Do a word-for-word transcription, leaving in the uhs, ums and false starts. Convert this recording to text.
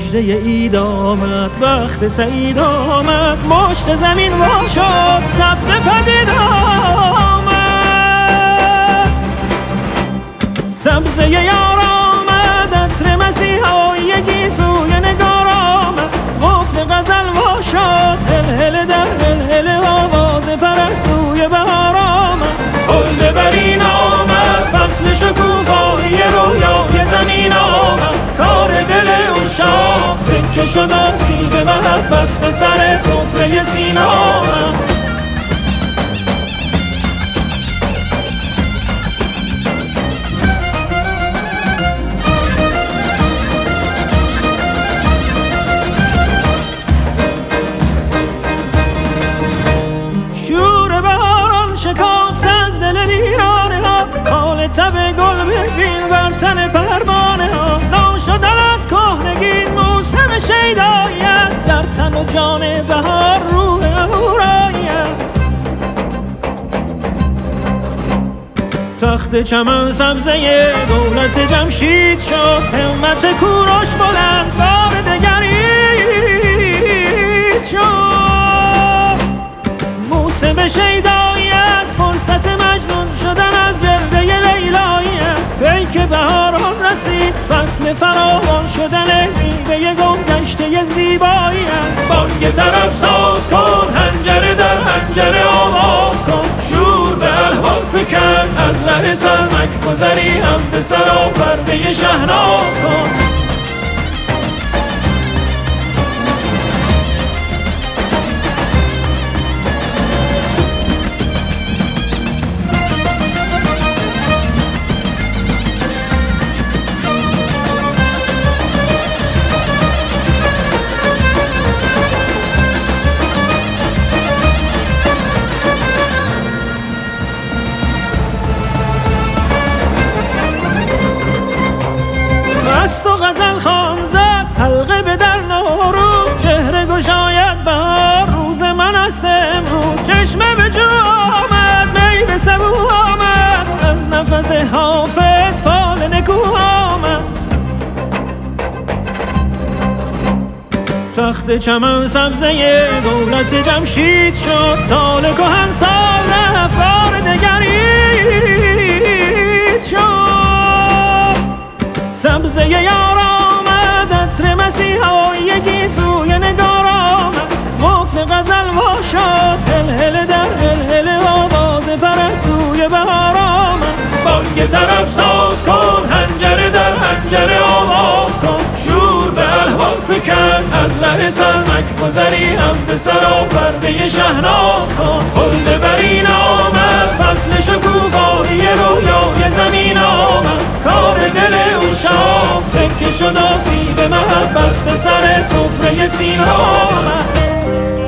مژده عید آمد، وقت سعید آمد، مشت زمین وا شد، سبز پدید آمد. سبزه یار آمد، عطر مسیحایی گیسوی نگار آمد، قفل غزل وا شد، هل در هل آواز پرستوی بهار آمد. حل برین آمد، فصل شکوفایی رویای زمین آمد، کار دل عشاق سکه شد آسیب محبت به سر سفره سینه آمد. شور بهاران شکافت از دل ویرانه ها، خال تب گل ببین بر تن پروانه ها. ناشدن از کهنگی موسم شیدایی است، در تن و جان بهار روح اهورایی است. تخت چمن سبزه دولت جمشید شد، همت کوروش بلند بار دگرید شد. موسم شیدایی است، فرصت مجنون شدن از گرده لیلایی است. پیک بهاران رسید، فصل فراوان شدن میوه گم گشته زیبایی است. بانگ طرب ساز کن، حنجره در حنجره آواز کن، شور به الحان فکن، از ره سلمک گذری هم به سرا پرده شهناز کن. غزل خان زد حلقه به در نوروز، چهره گشاید بهار روز من است امروز. چشمه به جو آمد، می به سبو آمد، از نفس حافظ فال نکو آمد. تخت چمن سبزه دولت جمشید شد، سال کهن سال افکار دگرید شد. سبزه یار آمد، عطر مسیحایی گیسوی نگار آمد، قفل غزل وا شد، هل هل در هل هل آواز پرستوی بهار آمد. بانگ طرب ساز کن، حنجره در حنجره آواز کن، شور به الحان فکن، از ره سلمک گذری هم به سرا پرده شهناز کن. حل برین آمد، فصل شکوفایی رویای زمین آمد، کار دل عشاق سکه شد آسیب محبت به سر سفره سینه آمد.